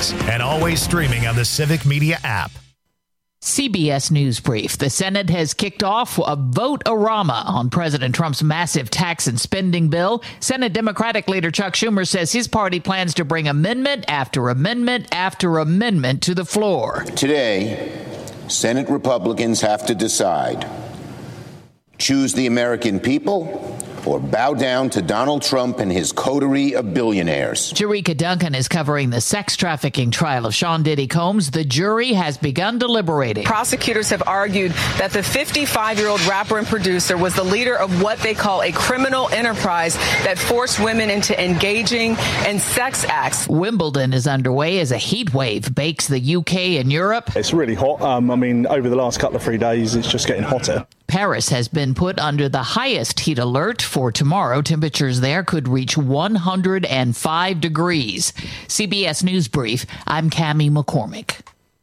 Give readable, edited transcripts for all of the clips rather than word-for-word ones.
Sports, and always streaming on the Civic Media app. CBS News Brief. The Senate has kicked off a vote-a-rama on President Trump's massive tax and spending bill. Senate Democratic leader Chuck Schumer says his party plans to bring amendment after amendment after amendment to the floor. Today, Senate Republicans have to decide: choose the American people or bow down to Donald Trump and his coterie of billionaires. Jerika Duncan is covering the sex trafficking trial of Sean Diddy Combs. The jury has begun deliberating. Prosecutors have argued that the 55-year-old rapper and producer was the leader of what they call a criminal enterprise that forced women into engaging in sex acts. Wimbledon is underway as a heat wave bakes the UK and Europe. It's really hot. Over the last couple of 3 days, it's just getting hotter. Paris has been put under the highest heat alert for tomorrow. Temperatures there could reach 105 degrees. CBS News Brief, I'm Cammie McCormick.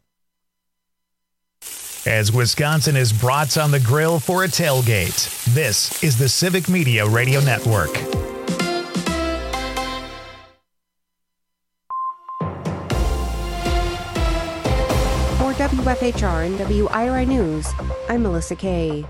As Wisconsin is brats on the grill for a tailgate, this is the Civic Media Radio Network. For WFHR and WIRI News, I'm Melissa Kay.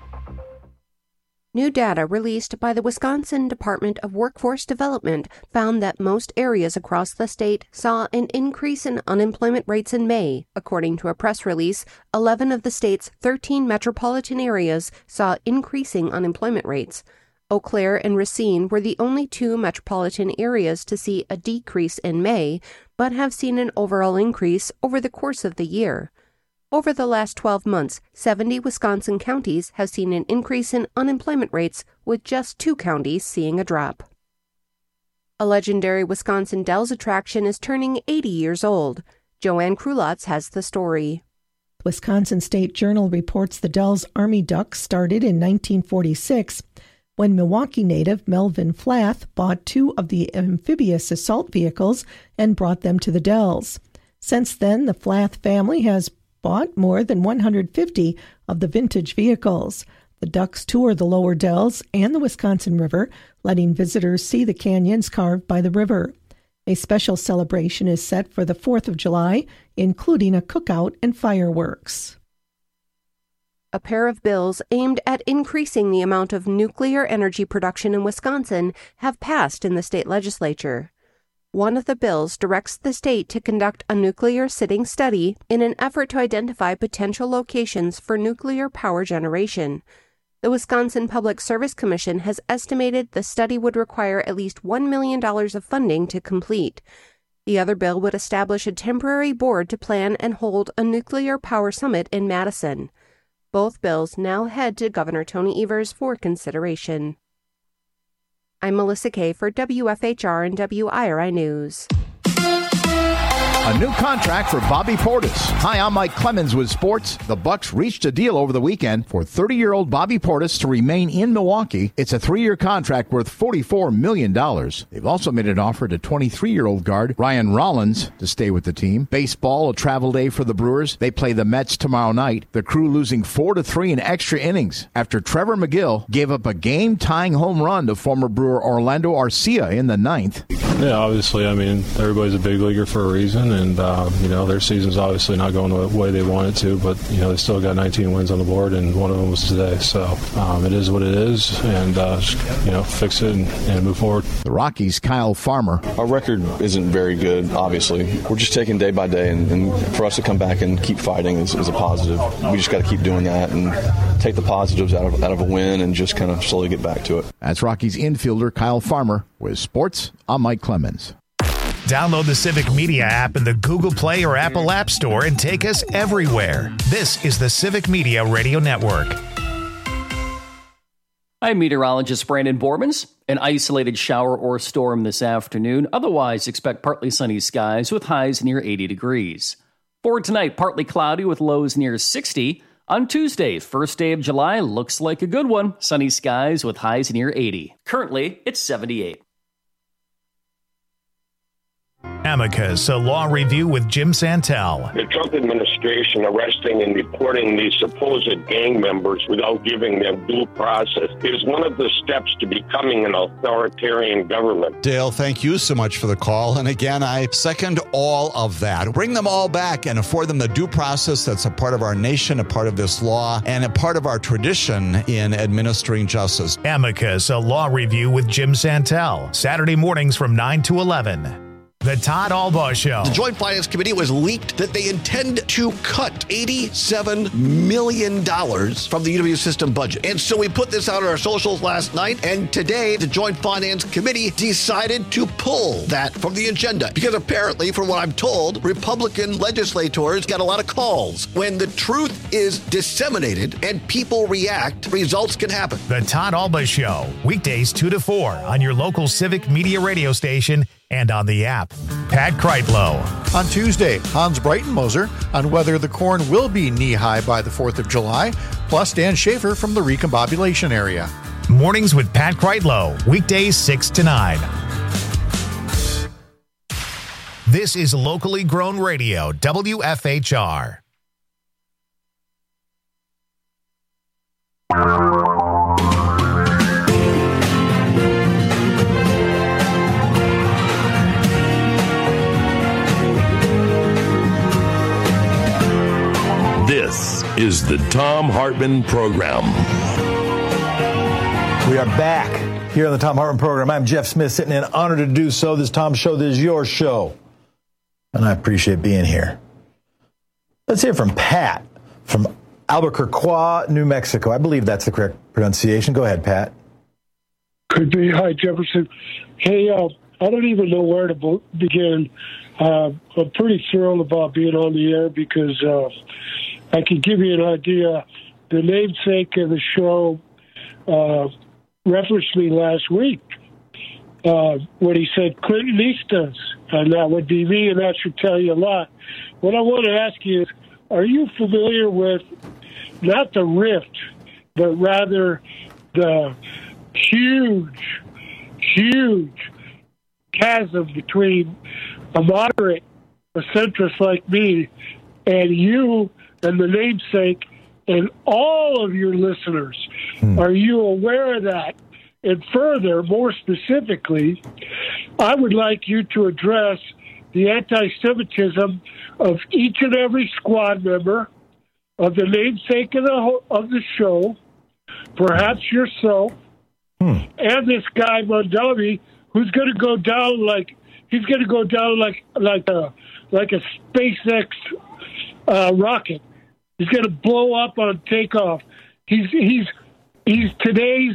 New data released by the Wisconsin Department of Workforce Development found that most areas across the state saw an increase in unemployment rates in May. According to a press release, 11 of the state's 13 metropolitan areas saw increasing unemployment rates. Eau Claire and Racine were the only two metropolitan areas to see a decrease in May, but have seen an overall increase over the course of the year. Over the last 12 months, 70 Wisconsin counties have seen an increase in unemployment rates, with just 2 counties seeing a drop. A legendary Wisconsin Dells attraction is turning 80 years old. Joanne Krulotz has the story. Wisconsin State Journal reports the Dells Army Duck started in 1946 when Milwaukee native Melvin Flath bought 2 of the amphibious assault vehicles and brought them to the Dells. Since then, the Flath family has bought more than 150 of the vintage vehicles. The Ducks tour the lower Dells and the Wisconsin River, letting visitors see the canyons carved by the river. A special celebration is set for the 4th of July, including a cookout and fireworks. A pair of bills aimed at increasing the amount of nuclear energy production in Wisconsin have passed in the state legislature. One of the bills directs the state to conduct a nuclear sitting study in an effort to identify potential locations for nuclear power generation. The Wisconsin Public Service Commission has estimated the study would require at least $1 million of funding to complete. The other bill would establish a temporary board to plan and hold a nuclear power summit in Madison. Both bills now head to Governor Tony Evers for consideration. I'm Melissa Kay for WFHR and WIRI News. A new contract for Bobby Portis. Hi, I'm Mike Clemens with sports. The Bucks reached a deal over the weekend for 30-year-old Bobby Portis to remain in Milwaukee. It's a 3-year contract worth $44 million. They've also made an offer to 23-year-old guard Ryan Rollins to stay with the team. Baseball, a travel day for the Brewers. They play the Mets tomorrow night. The Crew losing 4-3 in extra innings after Trevor McGill gave up a game-tying home run to former Brewer Orlando Arcia in the 9th. Yeah, obviously, everybody's a big leaguer for a reason, and, their season's obviously not going the way they want it to, but, they still got 19 wins on the board, and one of them was today. So it is what it is, and, fix it and move forward. The Rockies' Kyle Farmer. Our record isn't very good, obviously. We're just taking day by day, and for us to come back and keep fighting is a positive. We just got to keep doing that and take the positives out of a win and just kind of slowly get back to it. That's Rockies infielder Kyle Farmer. With sports, I'm Mike Clemens. Download the Civic Media app in the Google Play or Apple App Store and take us everywhere. This is the Civic Media Radio Network. I'm meteorologist Brandon Bormans. An isolated shower or storm this afternoon. Otherwise, expect partly sunny skies with highs near 80 degrees. For tonight, partly cloudy with lows near 60. On Tuesday, first day of July, looks like a good one. Sunny skies with highs near 80. Currently, it's 78. Amicus, a law review with Jim Santel. The Trump administration arresting and deporting these supposed gang members without giving them due process is one of the steps to becoming an authoritarian government. Dale, thank you so much for the call. And again, I second all of that. Bring them all back and afford them the due process that's a part of our nation, a part of this law, and a part of our tradition in administering justice. Amicus, a law review with Jim Santel. Saturday mornings from 9 to 11. The Todd Albaugh Show. The Joint Finance Committee was leaked that they intend to cut $87 million from the UW system budget. And so we put this out on our socials last night, and today the Joint Finance Committee decided to pull that from the agenda. Because apparently, from what I'm told, Republican legislators got a lot of calls. When the truth is disseminated and people react, results can happen. The Todd Albaugh Show, weekdays 2 to 4 on your local Civic Media radio station and on the app. Pat Kreitlow. On Tuesday, Hans Breitenmoser on whether the corn will be knee-high by the 4th of July, plus Dan Schaefer from the recombobulation area. Mornings with Pat Kreitlow, weekdays 6 to 9. This is locally grown radio, WFHR. This is the Thom Hartmann Program. We are back here on the Thom Hartmann Program. I'm Jeff Smith, sitting in, honored to do so. This Tom Show, this is your show. And I appreciate being here. Let's hear from Pat from Albuquerque, New Mexico. I believe that's the correct pronunciation. Go ahead, Pat. Could be. Hi, Jefferson. Hey, I don't even know where to begin. I'm pretty thrilled about being on the air because I can give you an idea. The namesake of the show referenced me last week when he said Clintonistas, and that would be me, and that should tell you a lot. What I want to ask you is, are you familiar with not the rift, but rather the huge chasm between a moderate, a centrist like me, and you and the namesake and all of your listeners? Are you aware of that? And further, more specifically, I would like you to address the anti-Semitism of each and every squad member, of the namesake of the show, perhaps yourself, and this guy Mondami, who's going to go down like a SpaceX rocket. He's going to blow up on takeoff. He's today's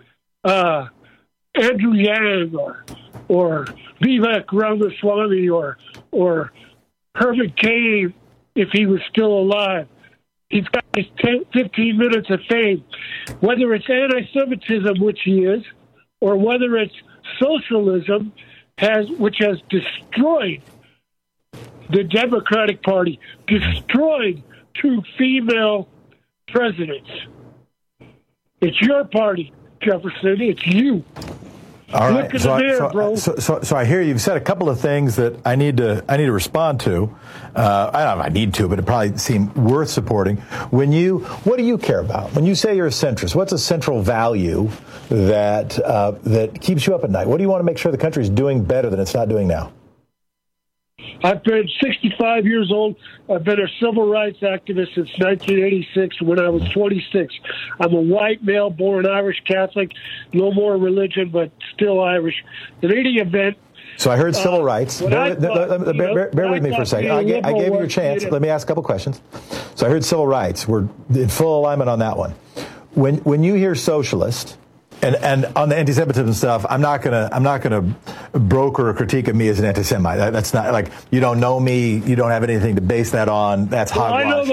Andrew Yang or Vivek Ramaswamy or Herman Cain if he was still alive. He's got his 15 minutes of fame. Whether it's anti-Semitism, which he is, or whether it's socialism, which has destroyed the Democratic Party, destroyed 2 female presidents. It's your party, Jefferson. It's you. All right. Look in the mirror, bro. So I hear you've said a couple of things that I need to respond to. I don't know if I need to, but it probably seemed worth supporting. What do you care about? When you say you're a centrist, what's a central value that keeps you up at night? What do you want to make sure the country's doing better than it's not doing now? I've been 65 years old. I've been a civil rights activist since 1986 when I was 26. I'm a white male born Irish Catholic, no more religion, but still Irish. In any event, so I heard civil rights. Bear with me for a second. I gave you a chance. Let me ask a couple questions. So I heard civil rights. We're in full alignment on that one. When you hear socialist, and on the anti-Semitism stuff, I'm not gonna broker a critique of me as an anti-Semite. That's not like, you don't know me, you don't have anything to base that on. That's hogwash.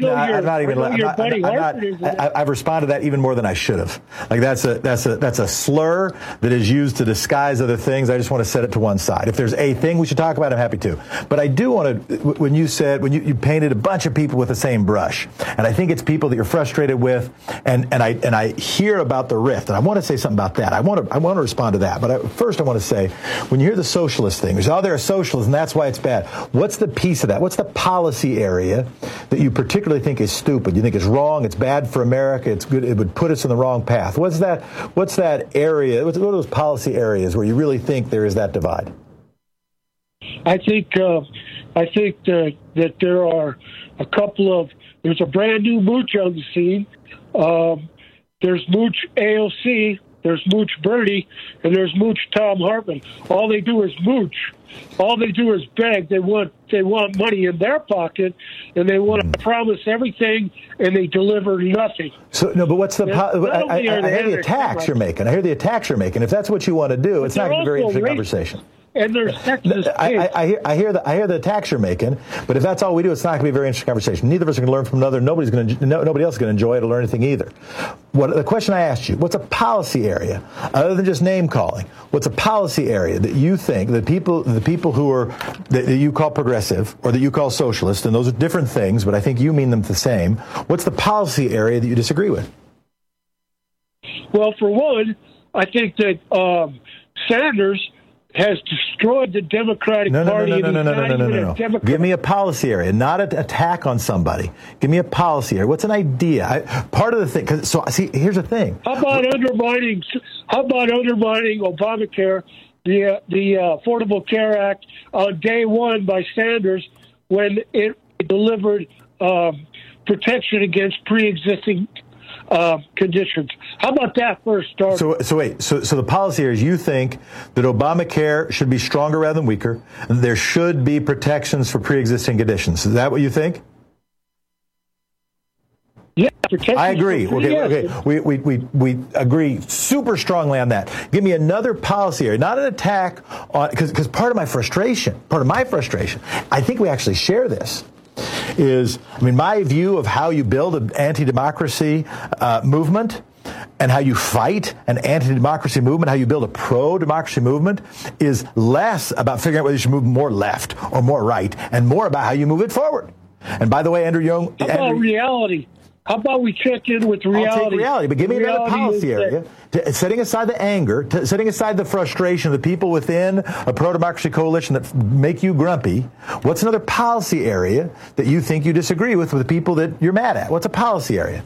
I've responded to that even more than I should have. Like that's a slur that is used to disguise other things. I just want to set it to one side. If there's a thing we should talk about, I'm happy to. But I do want to. When you painted a bunch of people with the same brush, and I think it's people that you're frustrated with, and I hear about the rift, and I want to to say something about that. I want to respond to that. But first I want to say, when you hear the socialist thing, there's, they're a socialist and that's why it's bad. What's the piece of that? What's the policy area that you particularly think is stupid? You think it's wrong, it's bad for America, it's good, it would put us in the wrong path. What's that area, what are those policy areas where you really think there is that divide? I think that there are a couple of, there's a brand new mooch on the scene. There's Mooch AOC, there's Mooch Bernie, and there's Mooch Thom Hartmann. All they do is mooch. All they do is beg. They want money in their pocket, and they want to promise everything, and they deliver nothing. So no, but what's the? I hear the attacks you're making. I hear the attacks you're making. If that's what you want to do, it's not going to be a very interesting conversation. And there's sexist I hear the attacks you're making, but if that's all we do, it's not going to be a very interesting conversation. Neither of us are going to learn from another. Nobody else is going to enjoy it or learn anything either. The question I asked you: what's a policy area other than just name calling? What's a policy area that you think the people who are that you call progressive or that you call socialist, and those are different things, but I think you mean them the same. What's the policy area that you disagree with? Well, for one, I think that Sanders has destroyed the Democratic Party. No. Give me a policy area, not an attack on somebody. Give me a policy area. What's an idea? Part of the thing. Here's the thing. How about undermining Obamacare, the Affordable Care Act, on day one by Sanders when it delivered protection against pre-existing conditions. How about that first start? So the policy here is you think that Obamacare should be stronger rather than weaker, and there should be protections for pre-existing conditions. Is that what you think? Yeah, I agree. Okay. We agree super strongly on that. Give me another policy area, not an attack on, because part of my frustration, I think we actually share this. My view of how you build an anti-democracy movement and how you fight an anti-democracy movement, how you build a pro-democracy movement, is less about figuring out whether you should move more left or more right and more about how you move it forward. And by the way, Andrew Young... How about reality? How about we check in with reality? I'll take reality, but give me another policy area. Setting aside the anger, setting aside the frustration of the people within a pro-democracy coalition that make you grumpy, what's another policy area that you think you disagree with the people that you're mad at? What's a policy area?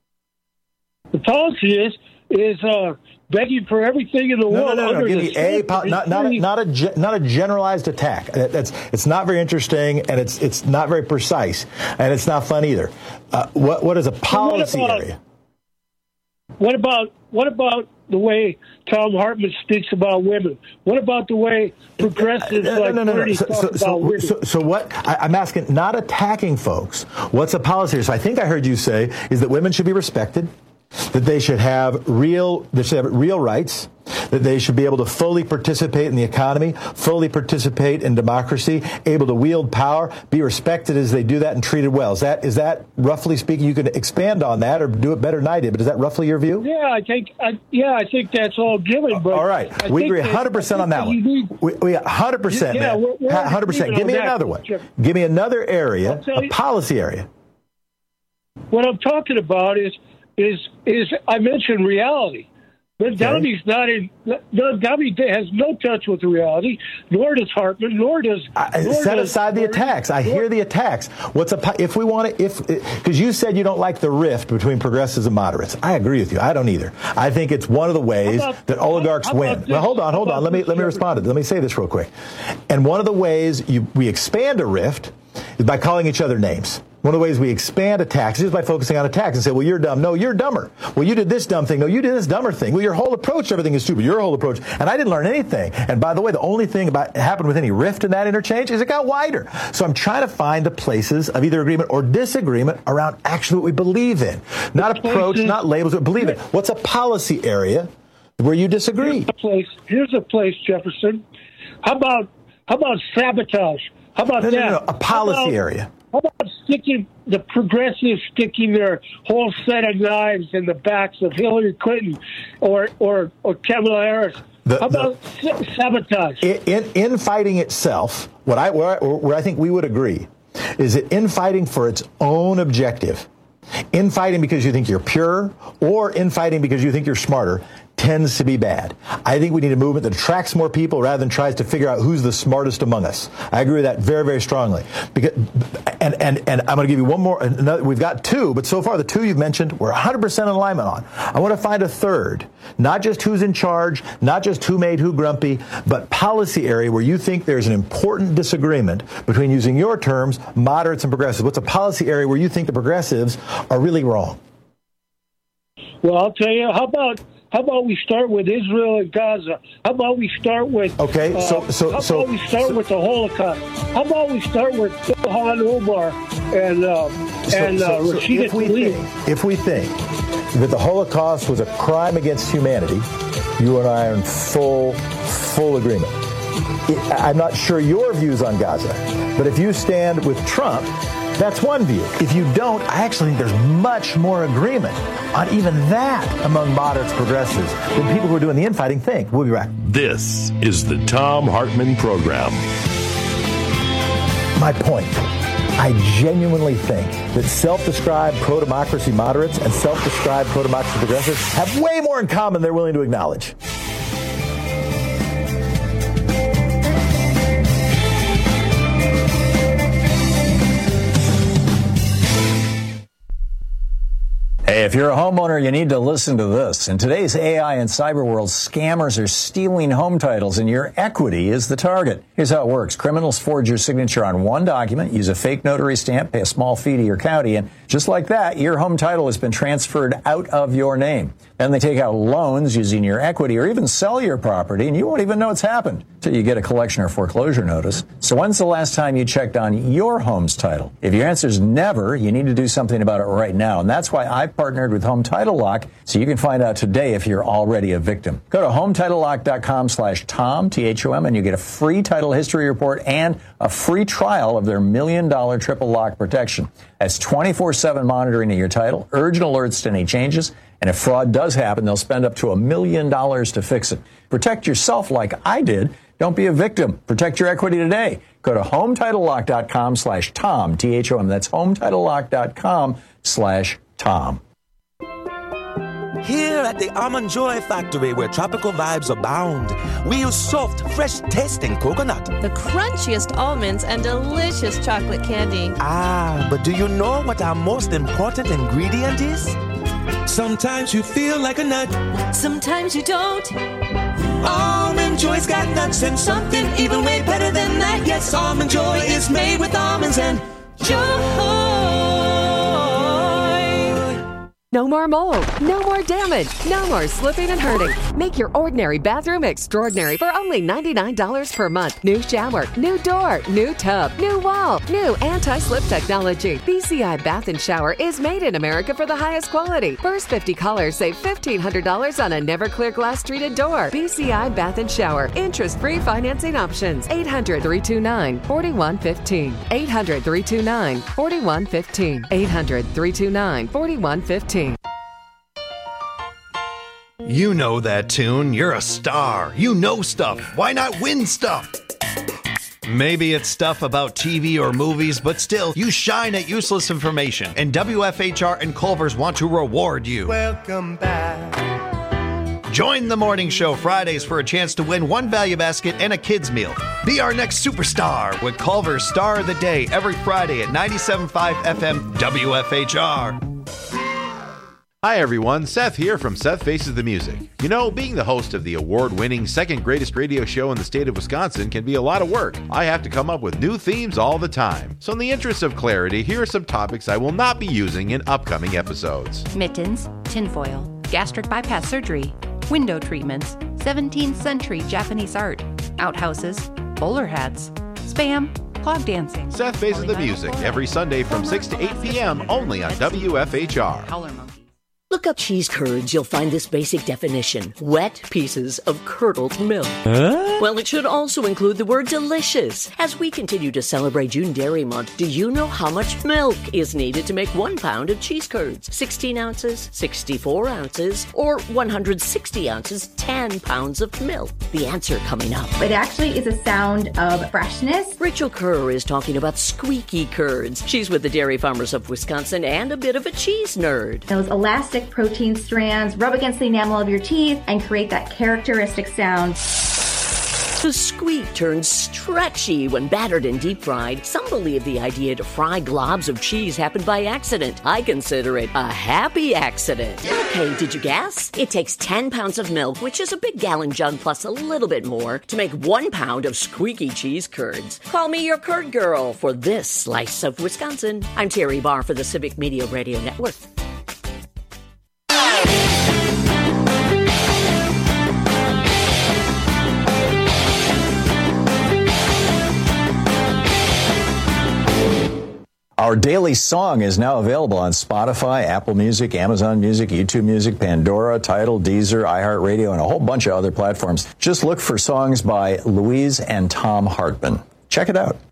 The policy is begging for everything in the world. No. Give me not a generalized attack. It's not very interesting, and it's not very precise, and it's not fun either. What is a policy area? What about the way Thom Hartmann speaks about women? What about the way progressives like Bernie talk about women? So what I'm asking, not attacking folks. What's a policy area? So I think I heard you say is that women should be respected, that they should have real rights, that they should be able to fully participate in the economy, fully participate in democracy, able to wield power, be respected as they do that and treated well. Is that roughly speaking? You can expand on that or do it better than I did, but is that roughly your view? Yeah, I think that's all given. But all right, we agree 100% on that one. We 100%. Yeah, 100%. Give me another one. Give me another area, a policy area. What I'm talking about is I mentioned reality. But Downey's Downey has no touch with reality, nor does Hartmann, set aside the attacks. I hear the attacks. Because you said you don't like the rift between progressives and moderates. I agree with you. I don't either. I think it's one of the ways that oligarchs win. Well, hold on. Let me respond to it. Let me say this real quick. And one of the ways we expand a rift is by calling each other names. One of the ways we expand attacks is by focusing on attacks and say, well, you're dumb. No, you're dumber. Well, you did this dumb thing. No, you did this dumber thing. Well, your whole approach to everything is stupid. Your whole approach. And I didn't learn anything. And by the way, the only thing about happened with any rift in that interchange is it got wider. So I'm trying to find the places of either agreement or disagreement around actually what we believe in. Not approach, not labels, but believe in. What's a policy area where you disagree? Here's a place, Jefferson. How about sabotage? How about that? No, a policy area. How about the progressives sticking their whole set of knives in the backs of Hillary Clinton or Kamala Harris? How about sabotage? In fighting itself, where I think we would agree is that infighting for its own objective, infighting because you think you're pure or infighting because you think you're smarter, tends to be bad. I think we need a movement that attracts more people rather than tries to figure out who's the smartest among us. I agree with that very, very strongly. And I'm going to give you one more. We've got two, but so far the two you've mentioned we're 100% in alignment on. I want to find a third, not just who's in charge, not just who made who grumpy, but policy area where you think there's an important disagreement between, using your terms, moderates and progressives. What's a policy area where you think the progressives are really wrong? Well, I'll tell you. How about we start with Israel and Gaza? How about we start with how about we start with the Holocaust? How about we start with Ilhan Omar and Rashida Tlaib? If we think that the Holocaust was a crime against humanity, you and I are in full agreement. I'm not sure your views on Gaza, but if you stand with Trump, that's one view. If you don't, I actually think there's much more agreement on even that among moderates, progressives, than people who are doing the infighting think. We'll be back. This is the Thom Hartmann Program. My point. I genuinely think that self-described pro-democracy moderates and self-described pro-democracy progressives have way more in common than they're willing to acknowledge. Hey, if you're a homeowner, you need to listen to this. In today's AI and cyber world, scammers are stealing home titles, and your equity is the target. Here's how it works. Criminals forge your signature on one document, use a fake notary stamp, pay a small fee to your county, and just like that, your home title has been transferred out of your name. Then they take out loans using your equity or even sell your property, and you won't even know it's happened until you get a collection or foreclosure notice. So when's the last time you checked on your home's title? If your answer is never, you need to do something about it right now. And that's why I've partnered with Home Title Lock, so you can find out today if you're already a victim. Go to HometitleLock.com/Tom, T-H-O-M, and you get a free title history report and a free trial of their $1 million triple lock protection. That's 24/7 monitoring of your title, urgent alerts to any changes, and if fraud does happen, they'll spend up to $1 million to fix it. Protect yourself like I did. Don't be a victim. Protect your equity today. Go to HometitleLock.com/Tom, T-H-O-M. That's HometitleLock.com/Tom. Here at the Almond Joy Factory, where tropical vibes abound, we use soft, fresh-tasting coconut. The crunchiest almonds and delicious chocolate candy. Ah, but do you know what our most important ingredient is? Sometimes you feel like a nut. Sometimes you don't. Almond Joy's got nuts and something even way better than that. Yes, Almond Joy is made with almonds and joy. No more mold, no more damage, no more slipping and hurting. Make your ordinary bathroom extraordinary for only $99 per month. New shower, new door, new tub, new wall, new anti-slip technology. BCI Bath and Shower is made in America for the highest quality. First 50 callers save $1,500 on a never clear glass treated door. BCI Bath and Shower. Interest-free financing options. 800-329-4115. 800-329-4115. 800-329-4115. You know that tune. You're a star. You know stuff. Why not win stuff? Maybe it's stuff about TV or movies, but still, you shine at useless information, and WFHR and Culver's want to reward you. Welcome back. Join the morning show Fridays for a chance to win one value basket and a kid's meal. Be our next superstar with Culver's Star of the Day every Friday at 97.5 FM WFHR. Hi everyone, Seth here from Seth Faces the Music. You know, being the host of the award-winning second greatest radio show in the state of Wisconsin can be a lot of work. I have to come up with new themes all the time. So in the interest of clarity, here are some topics I will not be using in upcoming episodes. Mittens, tinfoil, gastric bypass surgery, window treatments, 17th century Japanese art, outhouses, bowler hats, spam, clog dancing. Seth Faces the Music every Sunday from 6 to 8 p.m. only on WFHR. Look up cheese curds, you'll find this basic definition. Wet pieces of curdled milk. Huh? Well, it should also include the word delicious. As we continue to celebrate June Dairy Month, do you know how much milk is needed to make 1 pound of cheese curds? 16 ounces, 64 ounces, or 160 ounces, 10 pounds of milk? The answer coming up. It actually is a sound of freshness. Rachel Kerr is talking about squeaky curds. She's with the Dairy Farmers of Wisconsin and a bit of a cheese nerd. Those elastic thick protein strands rub against the enamel of your teeth and create that characteristic sound. The squeak turns stretchy when battered and deep fried. Some believe the idea to fry globs of cheese happened by accident. I consider it a happy accident. Okay, did you guess? It takes 10 pounds of milk, which is a big gallon jug plus a little bit more, to make 1 pound of squeaky cheese curds. Call me your curd girl for this slice of Wisconsin. I'm Terry Barr for the Civic Media Radio Network. Our daily song is now available on Spotify, Apple Music, Amazon Music, YouTube Music, Pandora, Tidal, Deezer, iHeartRadio, and a whole bunch of other platforms. Just look for songs by Louise and Tom Hartman. Check it out.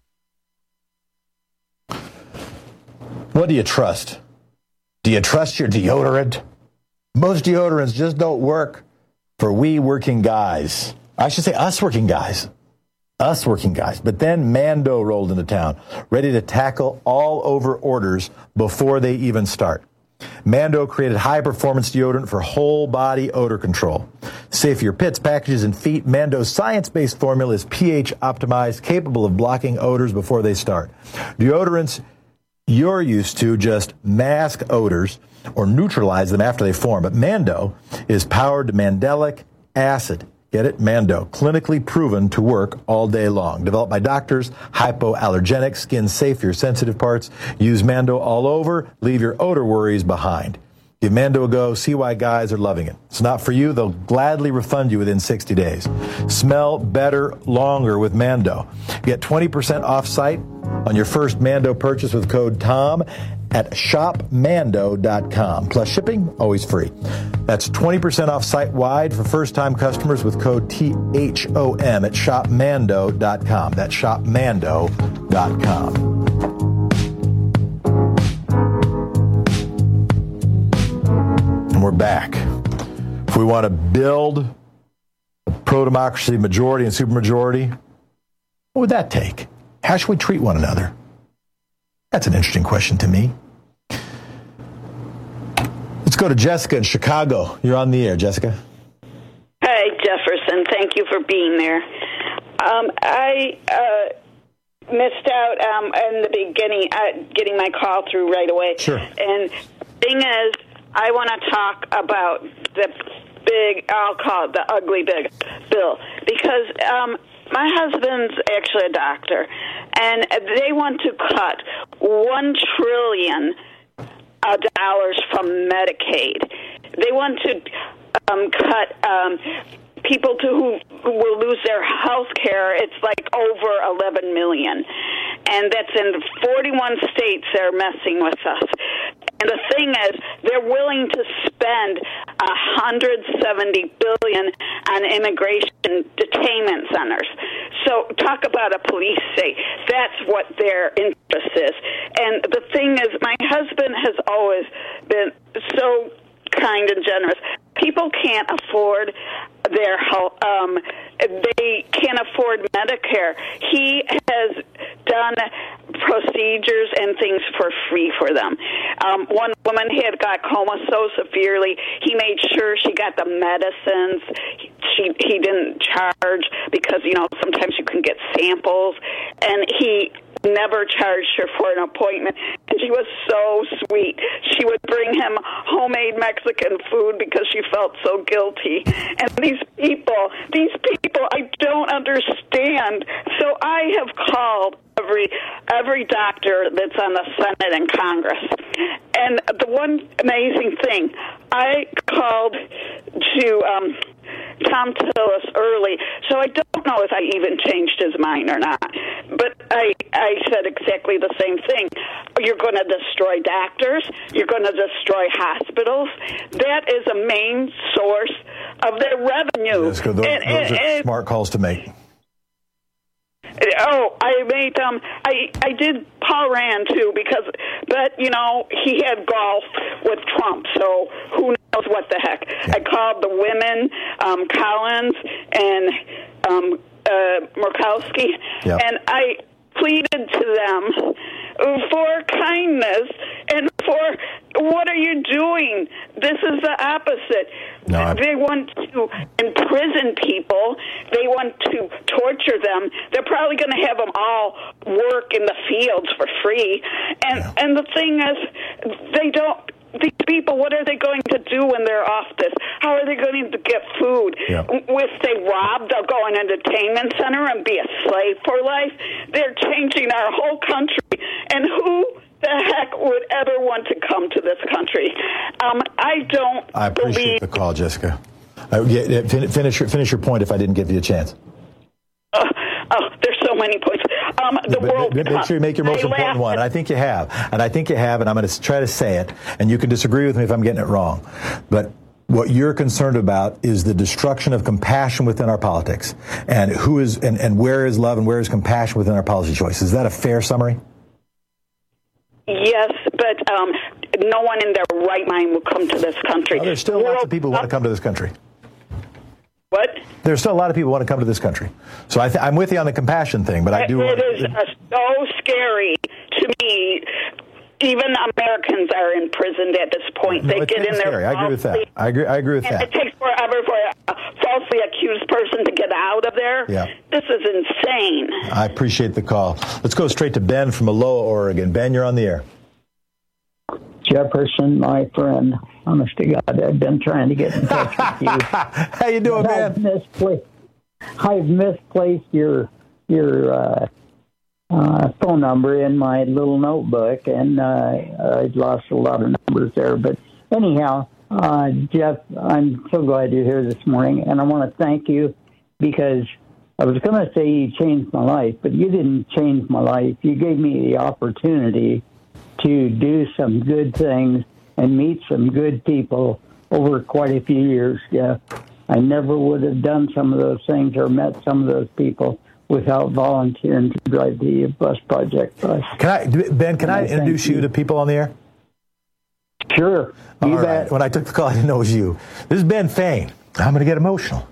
What do you trust? Do you trust your deodorant? Most deodorants just don't work for we working guys. I should say us working guys. Us working guys. But then Mando rolled into town, ready to tackle all over orders before they even start. Mando created high-performance deodorant for whole-body odor control. Safe for your pits, packages, and feet, Mando's science-based formula is pH-optimized, capable of blocking odors before they start. Deodorants you're used to just mask odors or neutralize them after they form, but Mando is powered to mandelic acid. Get it? Mando. Clinically proven to work all day long. Developed by doctors, hypoallergenic, skin safe for your sensitive parts. Use Mando all over. Leave your odor worries behind. Give Mando a go. See why guys are loving it. It's not for you. They'll gladly refund you within 60 days. Smell better longer with Mando. Get 20% off site on your first Mando purchase with code TOM at shopmando.com. Plus shipping, always free. That's 20% off site-wide for first-time customers with code THOM at shopmando.com. That's shopmando.com. And we're back. If we want to build a pro-democracy majority and supermajority, what would that take? How should we treat one another? That's an interesting question to me. Let's go to Jessica in Chicago. You're on the air, Jessica. Hi, Jefferson. Thank you for being there. I missed out in the beginning, getting my call through right away. Sure. And thing is, I want to talk about the big, I'll call it the ugly big bill, because my husband's actually a doctor, and they want to cut $1 trillion from Medicaid. They want to cut people who will lose their health care. It's like over 11 million. And that's in 41 states they're messing with us. And the thing is, they're willing to spend $170 billion on immigration detainment centers. So talk about a police state. That's what their interest is. And the thing is, my husband has always been so kind and generous. People can't afford their health. They can't afford Medicare. He has done procedures and things for free for them. One woman had got coma so severely, he made sure she got the medicines. He didn't charge because, you know, sometimes you can get samples, and he never charged her for an appointment, and she was so sweet. She would bring him homemade Mexican food because she felt so guilty. And these people, I don't understand. So I have called every doctor that's on the Senate and Congress. And the one amazing thing, I called to Tom Tillis early, so I don't know if I even changed his mind or not. But I said exactly the same thing. You're going to destroy doctors. You're going to destroy hospitals. That is a main source of their revenue. Yes, those are smart calls to make. Oh, I made I did Paul Rand too but you know, he had golf with Trump, so who knows what the heck. Yeah. I called the women, Collins and Murkowski, yep. And I pleaded to them for kindness and for What are you doing? This is the opposite. No, they want to imprison people. They want to torture them. They're probably going to have them all work in the fields for free. And the thing is, they don't. These people, what are they going to do when they're off this? How are they going to get food? Yeah. If they rob, they'll go in an entertainment center and be a slave for life. They're changing our whole country. And who the heck would ever want to come to this country? I appreciate the call, Jessica. Finish your point if I didn't give you a chance. There's so many points. Make sure you make your most important one. And I think you have. And I'm going to try to say it. And you can disagree with me if I'm getting it wrong. But what you're concerned about is the destruction of compassion within our politics. And and where is love and where is compassion within our policy choices? Is that a fair summary? Yes, but no one in their right mind will come to this country. Well, there's still lots of people who want to come to this country. What? There's still a lot of people who want to come to this country. So I'm with you on the compassion thing, but I do. It is so scary to me. Even Americans are imprisoned at this point. No, they get in there. Scary. I agree with that. I agree with that. It takes forever for a falsely accused person to get out of there. Yeah. This is insane. I appreciate the call. Let's go straight to Ben from Aloha, Oregon. Ben, you're on the air. Jefferson, my friend. Honest to God, I've been trying to get in touch with you. How you doing, man? I've misplaced your phone number in my little notebook, and I lost a lot of numbers there. But anyhow, Jeff, I'm so glad you're here this morning, and I want to thank you because I was going to say you changed my life, but you didn't change my life. You gave me the opportunity to do some good things and meet some good people over quite a few years, Jeff. I never would have done some of those things or met some of those people without volunteering to drive the bus project bus. Ben, can I introduce you to people on the air? Sure. You bet. Right. When I took the call, I didn't know it was you. This is Ben Fain. I'm going to get emotional.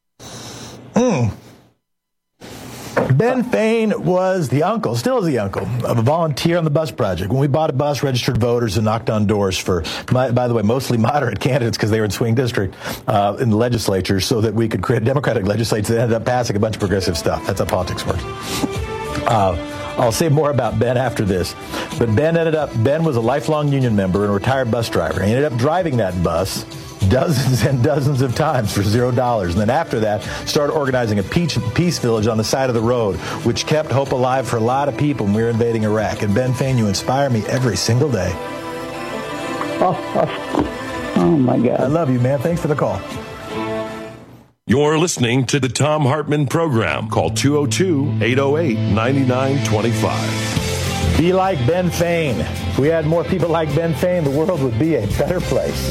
Ben Fain was the uncle, still is the uncle, of a volunteer on the bus project. When we bought a bus, registered voters, and knocked on doors for, by the way, mostly moderate candidates because they were in swing district in the legislature so that we could create a Democratic legislature that ended up passing a bunch of progressive stuff. That's how politics works. I'll say more about Ben after this. But Ben was a lifelong union member and a retired bus driver. He ended up driving that bus dozens and dozens of times for $0. And then after that, started organizing a peace village on the side of the road, which kept hope alive for a lot of people when we were invading Iraq. And Ben Fain, you inspire me every single day. Oh my God. I love you, man. Thanks for the call. You're listening to the Thom Hartmann Program. Call 202-808-9925. Be like Ben Fain. If we had more people like Ben Fain, the world would be a better place.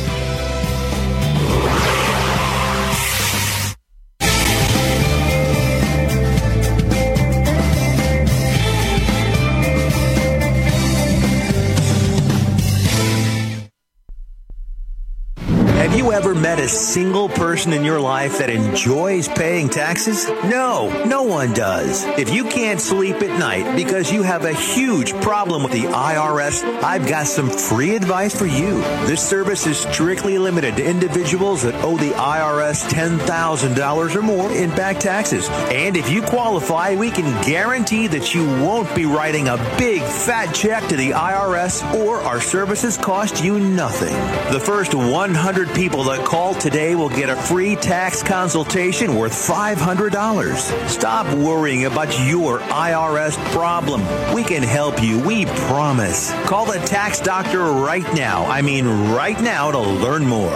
Have you ever met a single person in your life that enjoys paying taxes? No one does. If you can't sleep at night because you have a huge problem with the IRS, I've got some free advice for you. This service is strictly limited to individuals that owe the IRS $10,000 or more in back taxes. And if you qualify, we can guarantee that you won't be writing a big fat check to the IRS, or our services cost you nothing. The first 100 people that call today will get a free tax consultation worth $500. Stop worrying about your IRS problem. We can help you. We promise. Call the tax doctor right now. I mean right now to learn more.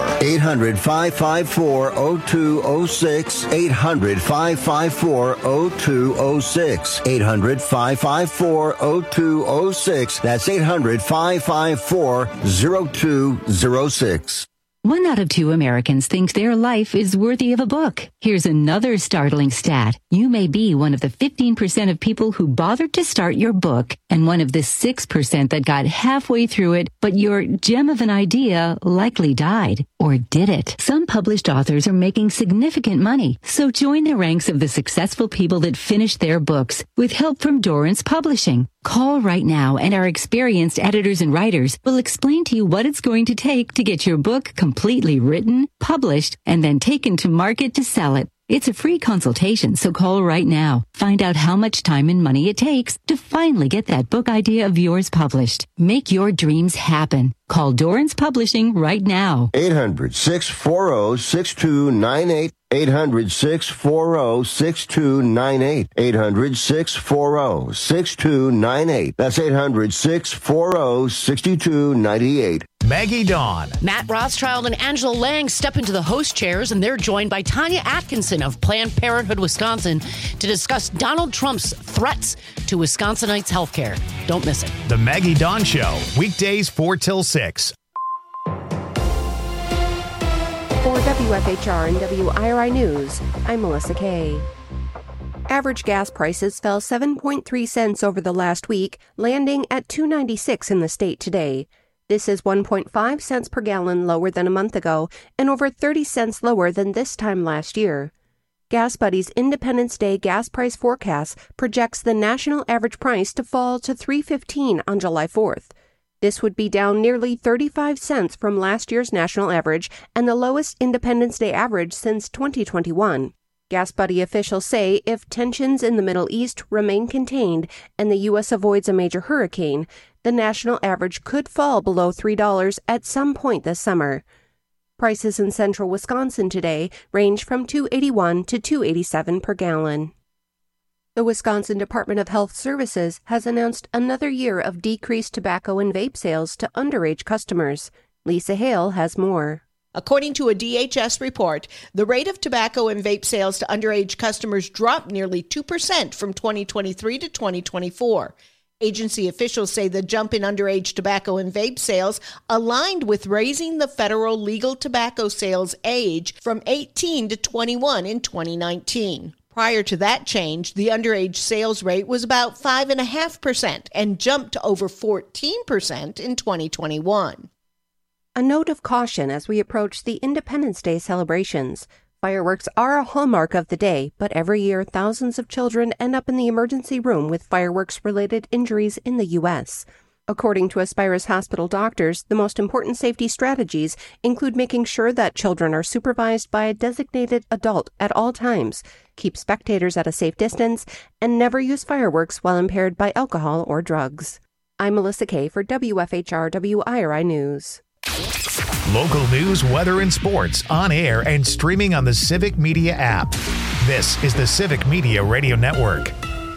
800-554-0206. 800-554-0206. 800-554-0206. That's 800-554-0206. 1 out of 2 Americans think their life is worthy of a book. Here's another startling stat. You may be one of the 15% of people who bothered to start your book, and one of the 6% that got halfway through it, but your gem of an idea likely died. Or did it? Some published authors are making significant money, so join the ranks of the successful people that finished their books with help from Dorrance Publishing. Call right now and our experienced editors and writers will explain to you what it's going to take to get your book completely written, published, and then taken to market to sell it. It's a free consultation, so call right now. Find out how much time and money it takes to finally get that book idea of yours published. Make your dreams happen. Call Dorrance Publishing right now. 800-640-6298. 800-640-6298. 800-640-6298. That's 800-640-6298. Maggie Dawn. Matt Rothschild and Angela Lang step into the host chairs, and they're joined by Tanya Atkinson of Planned Parenthood Wisconsin to discuss Donald Trump's threats to Wisconsinites' health care. Don't miss it. The Maggie Dawn Show, weekdays 4 till 6. For WFHR and WIRI News, I'm Melissa Kay. Average gas prices fell 7.3 cents over the last week, landing at $2.96 in the state today. This is 1.5 cents per gallon lower than a month ago and over 30 cents lower than this time last year. GasBuddy's Independence Day gas price forecast projects the national average price to fall to $3.15 on July 4th. This would be down nearly 35 cents from last year's national average and the lowest Independence Day average since 2021. GasBuddy officials say if tensions in the Middle East remain contained and the U.S. avoids a major hurricane, the national average could fall below $3 at some point this summer. Prices in central Wisconsin today range from $2.81 to $2.87 per gallon. The Wisconsin Department of Health Services has announced another year of decreased tobacco and vape sales to underage customers. Lisa Hale has more. According to a DHS report, the rate of tobacco and vape sales to underage customers dropped nearly 2% from 2023 to 2024. Agency officials say the jump in underage tobacco and vape sales aligned with raising the federal legal tobacco sales age from 18 to 21 in 2019. Prior to that change, the underage sales rate was about 5.5% and jumped to over 14% in 2021. A note of caution as we approach the Independence Day celebrations. Fireworks are a hallmark of the day, but every year thousands of children end up in the emergency room with fireworks-related injuries in the U.S. According to Aspirus Hospital doctors, the most important safety strategies include making sure that children are supervised by a designated adult at all times, keep spectators at a safe distance, and never use fireworks while impaired by alcohol or drugs. I'm Melissa Kay for WFHR WIRI News. Local news, weather, and sports on air and streaming on the Civic Media app. This is the Civic Media Radio Network.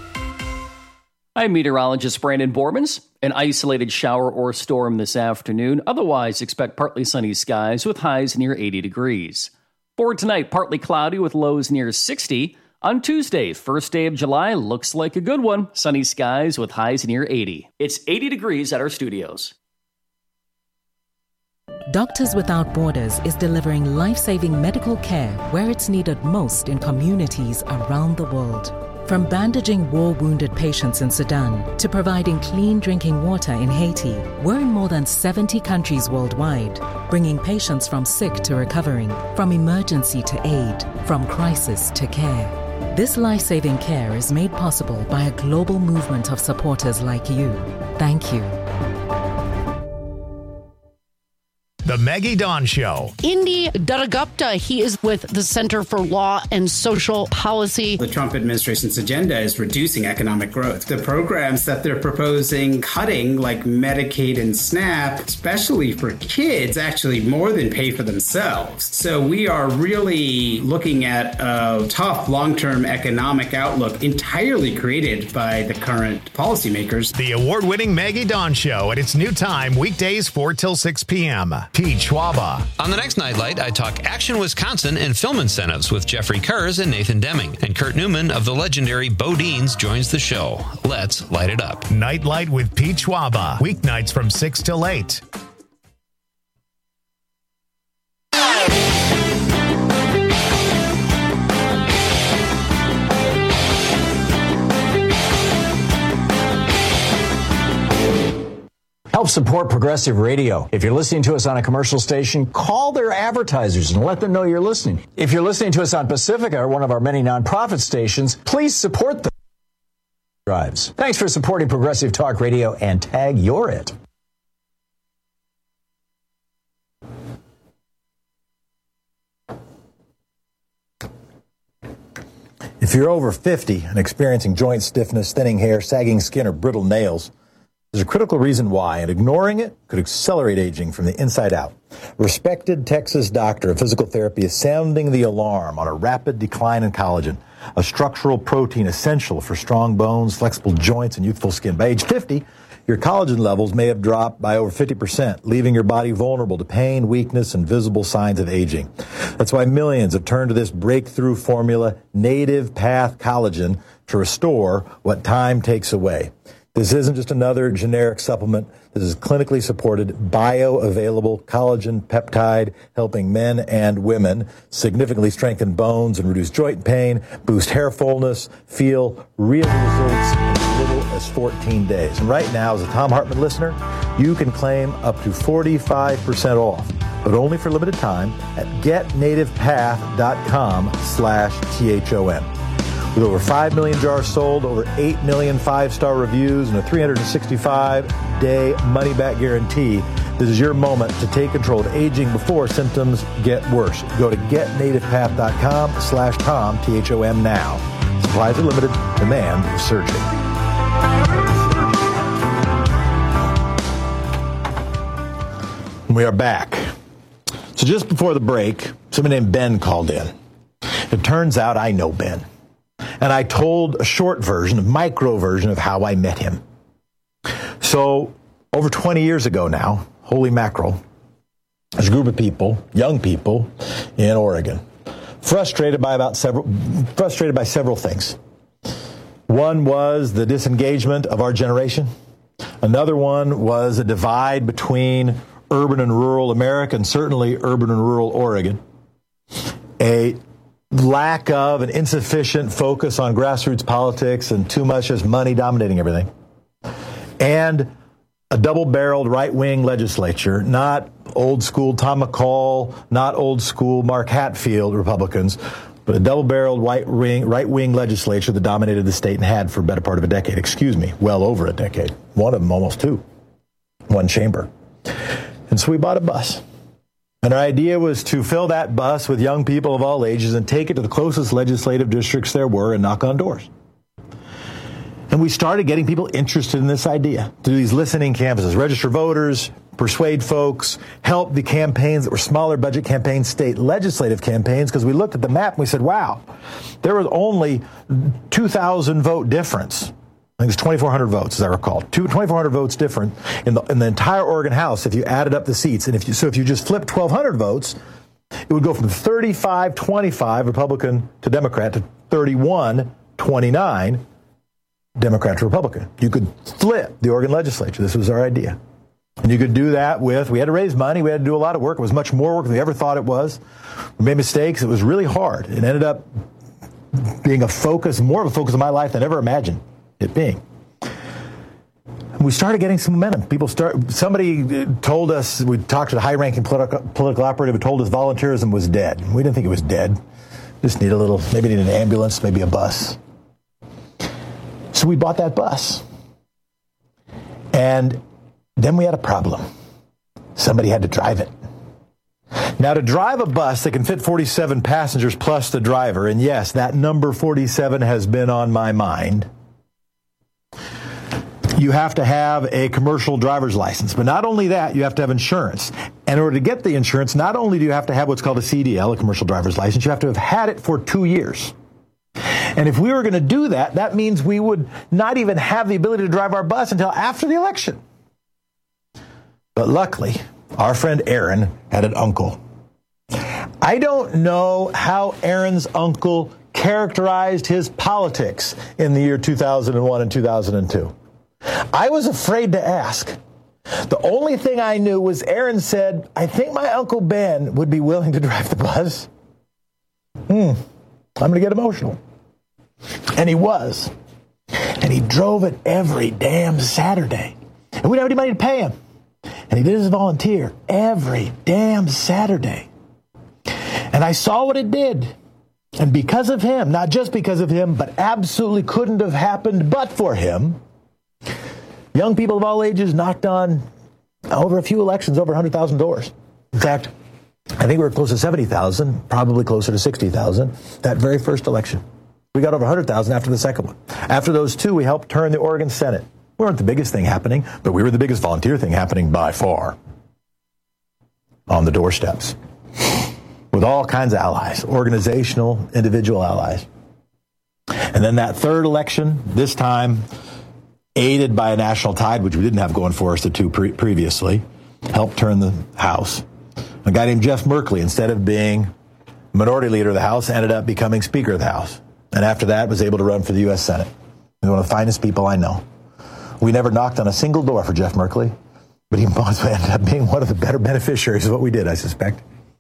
I'm meteorologist Brandon Bormans. An isolated shower or storm this afternoon. Otherwise, expect partly sunny skies with highs near 80 degrees. For tonight, partly cloudy with lows near 60. On Tuesday, first day of July, looks like a good one. Sunny skies with highs near 80. It's 80 degrees at our studios. Doctors Without Borders is delivering life-saving medical care where it's needed most in communities around the world. From bandaging war-wounded patients in Sudan to providing clean drinking water in Haiti, we're in more than 70 countries worldwide, bringing patients from sick to recovering, from emergency to aid, from crisis to care. This life-saving care is made possible by a global movement of supporters like you. Thank you. The Maggie Dawn Show. Indy Dattagupta, he is with the Center for Law and Social Policy. The Trump administration's agenda is reducing economic growth. The programs that they're proposing cutting, like Medicaid and SNAP, especially for kids, actually more than pay for themselves. So we are really looking at a tough long-term economic outlook entirely created by the current policymakers. The award-winning Maggie Dawn Show at its new time, weekdays 4 till 6 p.m. Pete Schwaba. On the next Nightlight, I talk Action Wisconsin and film incentives with Jeffrey Kurz and Nathan Deming. And Kurt Newman of the legendary Bodines joins the show. Let's light it up. Nightlight with Pete Schwaba. Weeknights from 6 till 8. Help support Progressive Radio. If you're listening to us on a commercial station, call their advertisers and let them know you're listening. If you're listening to us on Pacifica or one of our many nonprofit stations, please support them. drives. Thanks for supporting Progressive Talk Radio and tag You're It. If you're over 50 and experiencing joint stiffness, thinning hair, sagging skin, or brittle nails, there's a critical reason why, and ignoring it could accelerate aging from the inside out. Respected Texas doctor of physical therapy is sounding the alarm on a rapid decline in collagen, a structural protein essential for strong bones, flexible joints, and youthful skin. By age 50, your collagen levels may have dropped by over 50%, leaving your body vulnerable to pain, weakness, and visible signs of aging. That's why millions have turned to this breakthrough formula, Native Path Collagen, to restore what time takes away. This isn't just another generic supplement. This is clinically supported, bioavailable collagen peptide, helping men and women significantly strengthen bones and reduce joint pain, boost hair fullness, feel real results in as little as 14 days. And right now, as a Thom Hartmann listener, you can claim up to 45% off, but only for limited time at getnativepath.com/THOM. With over 5 million jars sold, over 8 million 5-star reviews, and a 365-day money-back guarantee, this is your moment to take control of aging before symptoms get worse. Go to getnativepath.com/Tom, THOM now. Supplies are limited. Demand is surging. We are back. So just before the break, somebody named Ben called in. It turns out I know Ben. And I told a short version, a micro version of how I met him. So over 20 years ago now, holy mackerel, there's a group of people, young people in Oregon, frustrated by several things. One was the disengagement of our generation. Another one was a divide between urban and rural America, and certainly urban and rural Oregon. A lack of an insufficient focus on grassroots politics and too much just money dominating everything. And a double-barreled right-wing legislature, not old-school Tom McCall, not old-school Mark Hatfield Republicans, but a double-barreled right-wing legislature that dominated the state and had for a better part of a decade. Excuse me, well over a decade. One of them almost two. One chamber. And so we bought a bus. And our idea was to fill that bus with young people of all ages and take it to the closest legislative districts there were and knock on doors. And we started getting people interested in this idea, to do these listening canvases, register voters, persuade folks, help the campaigns that were smaller budget campaigns, state legislative campaigns, because we looked at the map and we said, wow, there was only 2,000 vote difference. I think it's 2,400 votes, as I recall. 2,400 votes different in the entire Oregon House if you added up the seats. And if you just flipped 1,200 votes, it would go from 35-25 Republican to Democrat to 31-29 Democrat to Republican. You could flip the Oregon legislature. This was our idea. And you could do that we had to raise money. We had to do a lot of work. It was much more work than we ever thought it was. We made mistakes. It was really hard. It ended up being more of a focus of my life than I ever imagined it being. We started getting some momentum. Somebody told us, we talked to the high-ranking political operative who told us volunteerism was dead. We didn't think it was dead. Just maybe need an ambulance, maybe a bus. So we bought that bus. And then we had a problem. Somebody had to drive it. Now, to drive a bus that can fit 47 passengers plus the driver, and yes, that number 47 has been on my mind, you have to have a commercial driver's license. But not only that, you have to have insurance. And in order to get the insurance, not only do you have to have what's called a CDL, a commercial driver's license, you have to have had it for 2 years. And if we were going to do that, that means we would not even have the ability to drive our bus until after the election. But luckily, our friend Aaron had an uncle. I don't know how Aaron's uncle characterized his politics in the year 2001 and 2002. I was afraid to ask. The only thing I knew was Aaron said, I think my Uncle Ben would be willing to drive the bus. I'm going to get emotional. And he was. And he drove it every damn Saturday. And we didn't have any money to pay him. And he did as a volunteer every damn Saturday. And I saw what it did. And because of him, not just because of him, but absolutely couldn't have happened but for him, young people of all ages knocked on, over a few elections, over 100,000 doors. In fact, I think we were close to 70,000, probably closer to 60,000, that very first election. We got over 100,000 after the second one. After those two, we helped turn the Oregon Senate. We weren't the biggest thing happening, but we were the biggest volunteer thing happening by far. On the doorsteps. With all kinds of allies, organizational, individual allies. And then that third election, this time aided by a national tide, which we didn't have going for us the two previously, helped turn the House. A guy named Jeff Merkley, instead of being minority leader of the House, ended up becoming Speaker of the House. And after that, was able to run for the U.S. Senate. He's one of the finest people I know. We never knocked on a single door for Jeff Merkley, but he ended up being one of the better beneficiaries of what we did, I suspect.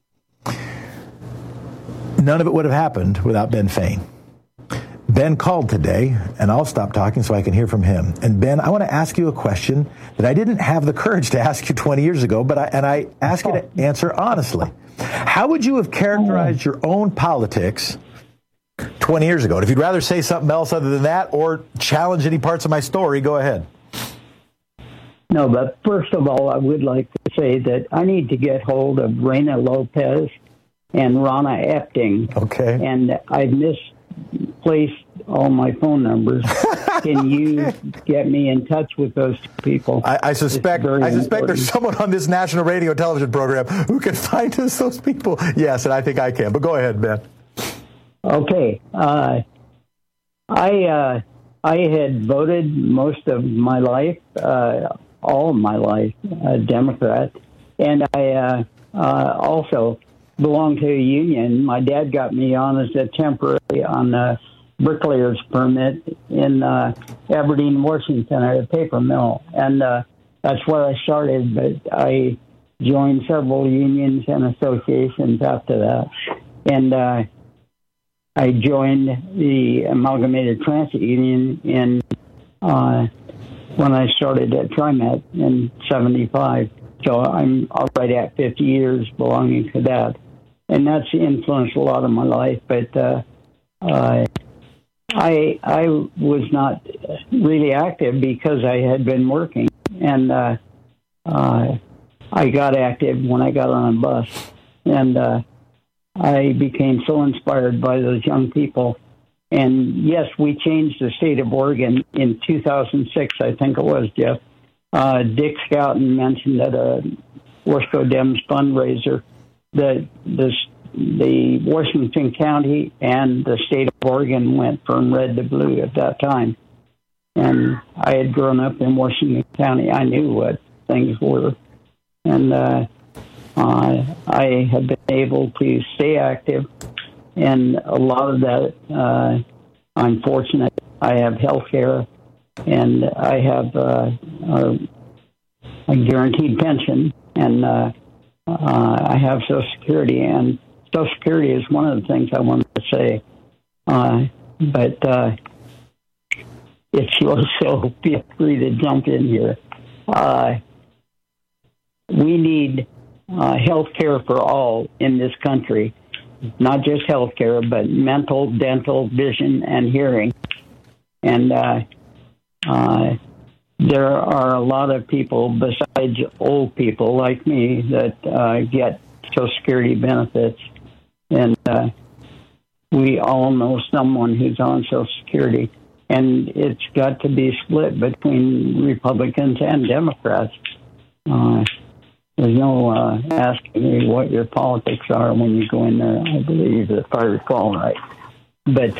None of it would have happened without Ben Fain. Ben called today, and I'll stop talking so I can hear from him. And Ben, I want to ask you a question that I didn't have the courage to ask you 20 years ago, but I ask you to answer honestly. How would you have characterized your own politics 20 years ago? And if you'd rather say something else other than that or challenge any parts of my story, go ahead. No, but first of all, I would like to say that I need to get hold of Reyna Lopez and Ronna Epting. Okay. And I've misplaced all my phone numbers. Can you get me in touch with those two people? I suspect there's someone on this national radio television program who can find us those people. Yes, and I think I can. But go ahead, Ben. Okay. I had voted most of my life, all of my life, Democrat, and I also belonged to a union. My dad got me on as a temporary on a bricklayer's permit in Aberdeen, Washington, at a paper mill, and that's where I started. But I joined several unions and associations after that, and I joined the Amalgamated Transit Union in when I started at TriMet in '75. So I'm already at 50 years belonging to that. And that's influenced a lot of my life. But I was not really active because I had been working. And I got active when I got on a bus. And I became so inspired by those young people. And, yes, we changed the state of Oregon in 2006, I think it was, Jeff. Dick Scouten mentioned at a Wasco Dems fundraiser that the Washington County and the state of Oregon went from red to blue at that time. And I had grown up in Washington County. I knew what things were. And I have been able to stay active. And a lot of that, I'm fortunate. I have health care. And I have a guaranteed pension, and I have Social Security. And Social Security is one of the things I wanted to say. But if you'll so feel free to jump in here. We need health care for all in this country, not just health care, but mental, dental, vision, and hearing. And there are a lot of people besides old people like me that get Social Security benefits. And we all know someone who's on Social Security. And it's got to be split between Republicans and Democrats. There's no asking me what your politics are when you go in there, I believe, if I recall right. But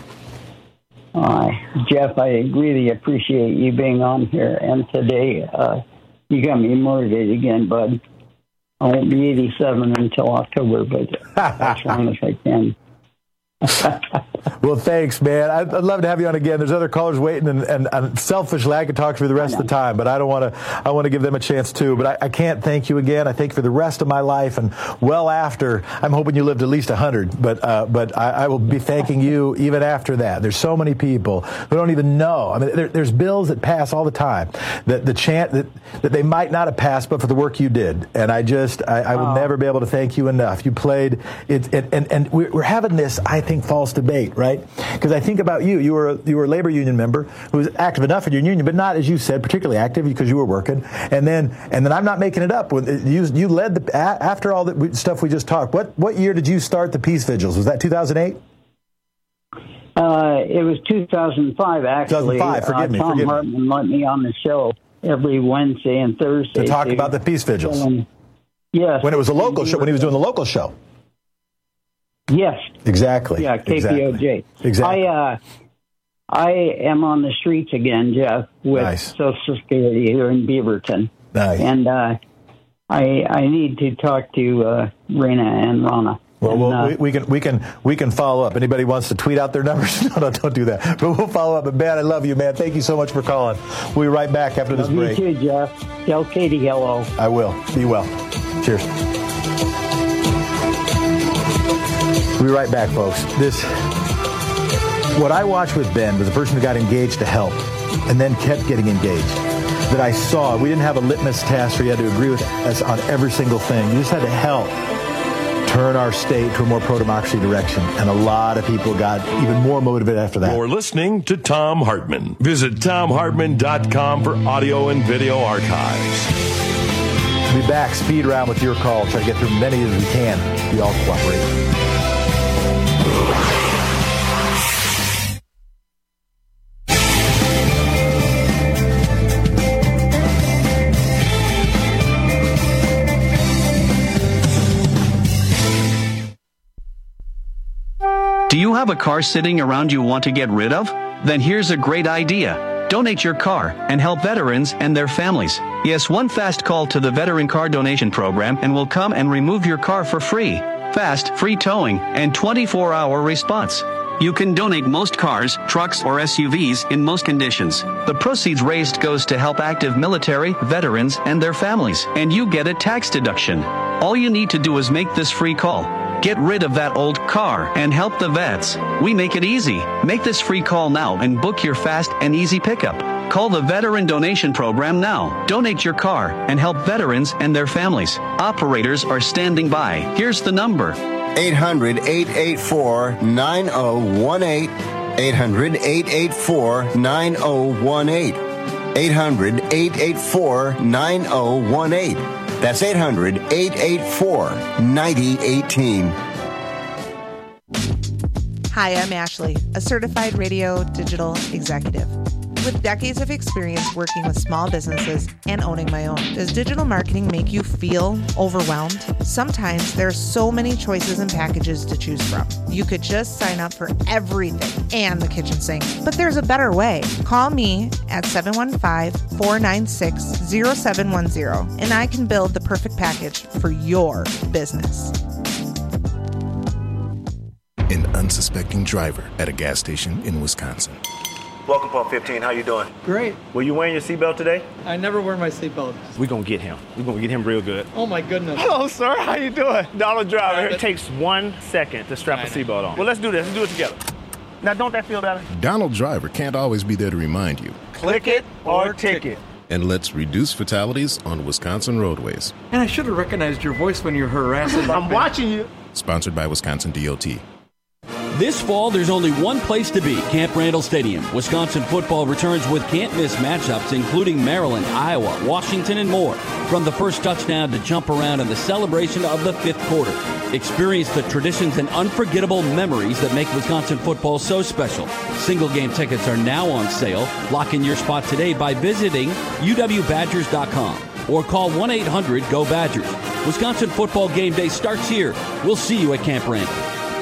Jeff, I really appreciate you being on here. And today, you got me motivated again, bud. I won't be 87 until October, but as long as I can. Well, thanks, man. I'd love to have you on again. There's other callers waiting, and selfishly, I could talk to you the rest of the time, but I don't want to. I want to give them a chance too. But I can't thank you again. I thank you for the rest of my life, and well after. I'm hoping you lived at least 100, but I will be thanking you even after that. There's so many people who don't even know. I mean, there's bills that pass all the time that they might not have passed, but for the work you did, and I will never be able to thank you enough. You played it, and we're having this, I think, think falls to bait, right? Because I think about you. You were a labor union member who was active enough in your union, but not, as you said, particularly active because you were working. And then I'm not making it up. You led after all the stuff we just talked. What year did you start the peace vigils? Was that 2008? It was 2005, actually. 2005, forgive me. Tom Hartman let me on the show every Wednesday and Thursday. To talk about the peace vigils. Yes. When it was a local show, when he was doing the local show. Yes. Exactly. Yeah, KPOJ. Exactly. I am on the streets again, Jeff, with Social Security here in Beaverton. Nice. And I need to talk to Rena and Rana. Well, we can follow up. Anybody wants to tweet out their numbers? No, don't do that. But we'll follow up. But man, I love you, man. Thank you so much for calling. We'll be right back after this break. You too, Jeff. Tell Katie hello. I will. Be well. Cheers. We'll be right back, folks. What I watched with Ben was a person who got engaged to help and then kept getting engaged. That I saw. We didn't have a litmus test where you had to agree with us on every single thing. You just had to help turn our state to a more pro-democracy direction. And a lot of people got even more motivated after that. You're listening to Thom Hartmann. Visit ThomHartmann.com for audio and video archives. We'll be back, speed round with your call. Try to get through many as we can. We all cooperate. Do you have a car sitting around you want to get rid of? Then here's a great idea. Donate your car and help veterans and their families. Yes, one fast call to the Veteran Car Donation Program and we'll come and remove your car for free. Fast, free towing, and 24-hour response. You can donate most cars, trucks, or SUVs in most conditions. The proceeds raised goes to help active military, veterans, and their families. And you get a tax deduction. All you need to do is make this free call. Get rid of that old car and help the vets. We make it easy. Make this free call now and book your fast and easy pickup. Call the Veteran Donation Program now. Donate your car and help veterans and their families. Operators are standing by. Here's the number. 800-884-9018. 800-884-9018. 800-884-9018. That's 800-884-9018. Hi, I'm Ashley, a certified radio digital executive. With decades of experience working with small businesses and owning my own, does digital marketing make you feel overwhelmed? Sometimes there are so many choices and packages to choose from. You could just sign up for everything and the kitchen sink. But there's a better way. Call me at 715-496-0710 and I can build the perfect package for your business. An unsuspecting driver at a gas station in Wisconsin. Welcome, Pump 15. How you doing? Great. Were you wearing your seatbelt today? I never wear my seatbelt. We're going to get him. We're going to get him real good. Oh, my goodness. Hello, sir. How you doing? Donald Driver. It takes 1 second to strap a seatbelt on. Well, let's do this. Let's do it together. Now, don't that feel better? Donald Driver can't always be there to remind you. Click it or ticket. And let's reduce fatalities on Wisconsin roadways. And I should have recognized your voice when you're harassing. I'm watching you. Sponsored by Wisconsin DOT. This fall, there's only one place to be, Camp Randall Stadium. Wisconsin football returns with can't-miss matchups, including Maryland, Iowa, Washington, and more. From the first touchdown to jump around and the celebration of the fifth quarter. Experience the traditions and unforgettable memories that make Wisconsin football so special. Single-game tickets are now on sale. Lock in your spot today by visiting uwbadgers.com or call 1-800-GO-BADGERS. Wisconsin football game day starts here. We'll see you at Camp Randall.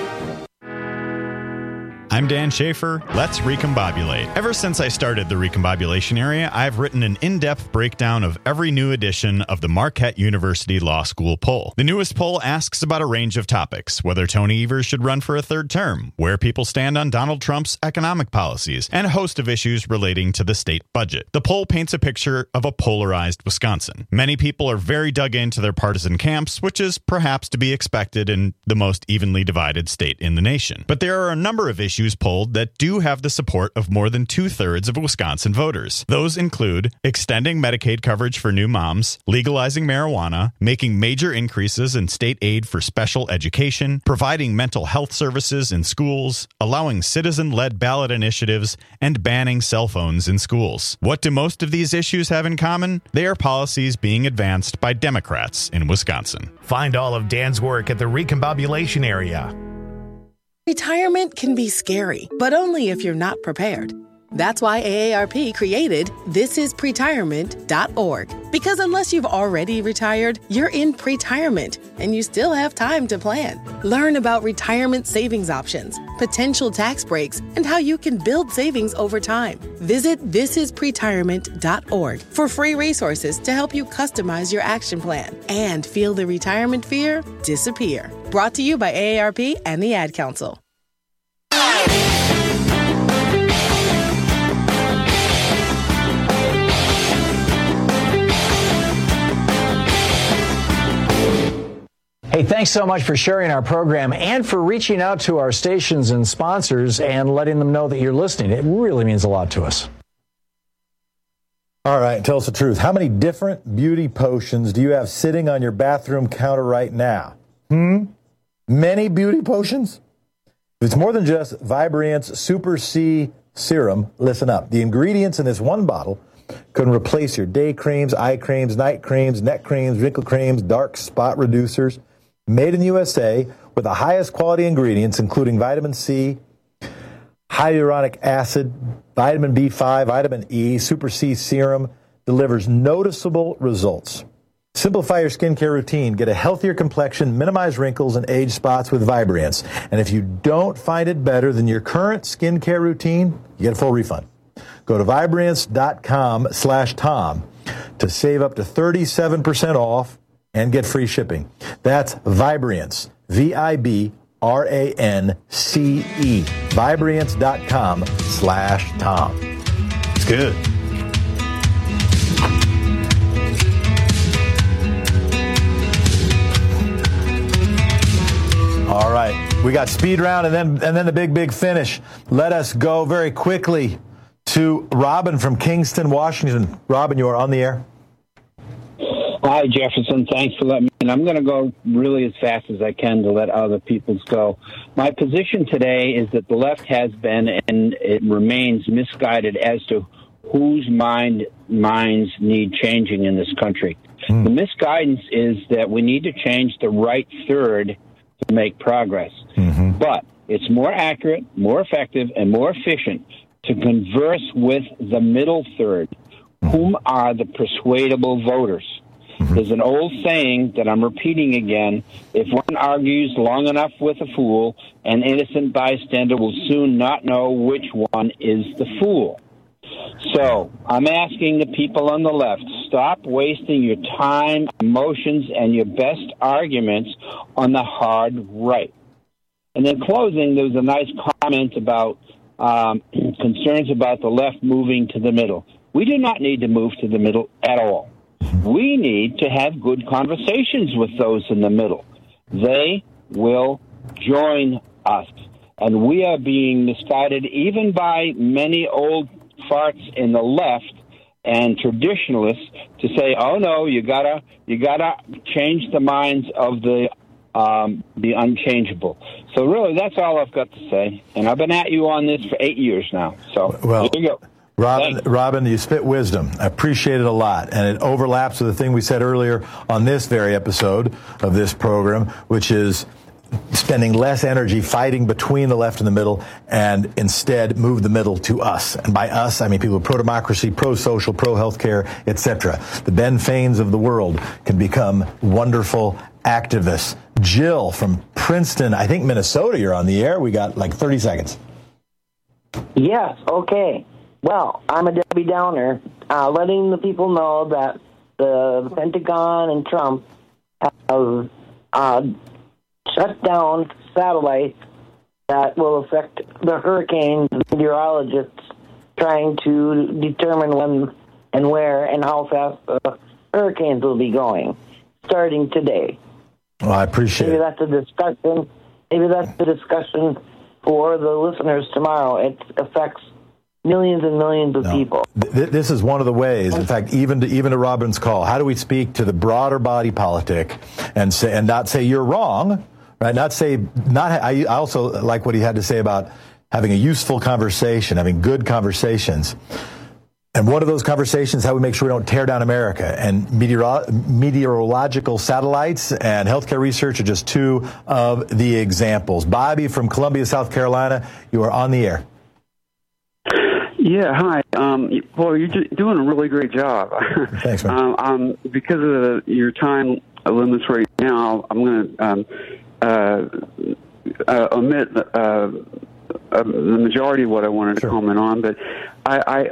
I'm Dan Schaefer. Let's recombobulate. Ever since I started the recombobulation area, I've written an in-depth breakdown of every new edition of the Marquette University Law School poll. The newest poll asks about a range of topics, whether Tony Evers should run for a third term, where people stand on Donald Trump's economic policies, and a host of issues relating to the state budget. The poll paints a picture of a polarized Wisconsin. Many people are very dug into their partisan camps, which is perhaps to be expected in the most evenly divided state in the nation. But there are a number of issues issues polled that do have the support of more than 2/3 of Wisconsin voters. Those include extending Medicaid coverage for new moms, legalizing marijuana, making major increases in state aid for special education, providing mental health services in schools, allowing citizen-led ballot initiatives, and banning cell phones in schools. What do most of these issues have in common? They are policies being advanced by Democrats in Wisconsin. Find all of Dan's work at the Recombobulation area. Retirement can be scary, but only if you're not prepared. That's why AARP created thisispretirement.org. Because unless you've already retired, you're in pretirement, and you still have time to plan. Learn about retirement savings options, potential tax breaks, and how you can build savings over time. Visit thisispretirement.org for free resources to help you customize your action plan and feel the retirement fear disappear. Brought to you by AARP and the Ad Council. Hey, thanks so much for sharing our program and for reaching out to our stations and sponsors and letting them know that you're listening. It really means a lot to us. All right, tell us the truth. How many different beauty potions do you have sitting on your bathroom counter right now? Many beauty potions? If it's more than just Vibrance Super C Serum, listen up. The ingredients in this one bottle can replace your day creams, eye creams, night creams, neck creams, wrinkle creams, dark spot reducers. Made in the USA with the highest quality ingredients, including vitamin C, hyaluronic acid, vitamin B5, vitamin E. Super C Serum delivers noticeable results. Simplify your skincare routine. Get a healthier complexion, minimize wrinkles and age spots with Vibrance. And if you don't find it better than your current skincare routine, you get a full refund. Go to Vibrance.com/Tom to save up to 37% off and get free shipping. That's Vibrance, Vibrance, Vibrance.com/Tom. It's good. All right, we got speed round and then the big finish. Let us go very quickly to Robin from Kingston, Washington. Robin, you are on the air. Hi, Jefferson. Thanks for letting me in. I'm going to go really as fast as I can to let other people's go. My position today is that the left has been and it remains misguided as to whose minds need changing in this country. The misguidance is that we need to change the right third to make progress. But it's more accurate, more effective, and more efficient to converse with the middle third, whom are the persuadable voters. There's an old saying that I'm repeating again: if one argues long enough with a fool, an innocent bystander will soon not know which one is the fool. So I'm asking the people on the left, stop wasting your time, emotions, and your best arguments on the hard right. And in closing, there was a nice comment about concerns about the left moving to the middle. We do not need to move to the middle at all. We need to have good conversations with those in the middle. They will join us. And we are being misguided even by many old farts in the left and traditionalists to say, oh, no, you gotta change the minds of the unchangeable. So really, that's all I've got to say. And I've been at you on this for 8 years now. So here you go. Robin, you spit wisdom. I appreciate it a lot. And it overlaps with the thing we said earlier on this very episode of this program, which is spending less energy fighting between the left and the middle and instead move the middle to us. And by us, I mean people pro-democracy, pro-social, pro-healthcare, etc. The Ben Faines of the world can become wonderful activists. Jill from Princeton, I think Minnesota, you're on the air. We got like 30 seconds. Yes, okay. Well, I'm a Debbie Downer, letting the people know that the Pentagon and Trump have shut down satellites that will affect the hurricanes, meteorologists trying to determine when and where and how fast the hurricanes will be going, starting today. Well, I appreciate Maybe that's a discussion. Maybe that's the discussion for the listeners tomorrow. It affects millions and millions of people. This is one of the ways. In fact, even to Robin's call, how do we speak to the broader body politic and not say you're wrong, right? I also like what he had to say about having a useful conversation, having good conversations. And one of those conversations, how we make sure we don't tear down America. And meteorological satellites and healthcare research are just two of the examples. Bobby from Columbia, South Carolina, you are on the air. Yeah, hi. Well, you're doing a really great job. Thanks, man. Because of your time limits right now, I'm going to omit the majority of what I wanted to comment on. But I